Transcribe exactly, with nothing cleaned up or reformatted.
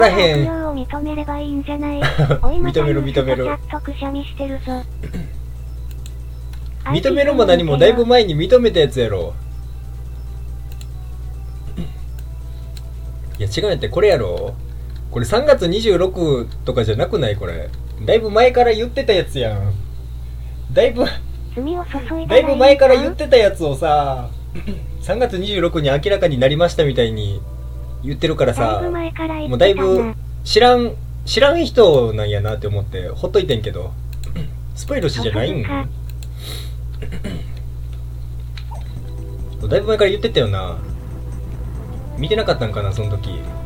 らへん。 悪用を認めればいいんじゃない？ 認める認める。 チャットくしゃみしてるぞ。 認めるも何もだいぶ前に認めたやつやろ。いや違うんやって、これやろ。これさんがつにじゅうろくとかじゃなくない？これだいぶ前から言ってたやつやん。だいぶだいぶ前から言ってたやつをさ、さんがつにじゅうろくに明らかになりましたみたいに言ってるからさ、もうだいぶ知らん知らん人なんやなって思ってほっといてんけど、スポイルしじゃないん？だいぶ前から言ってたよな。見てなかったんかなその時。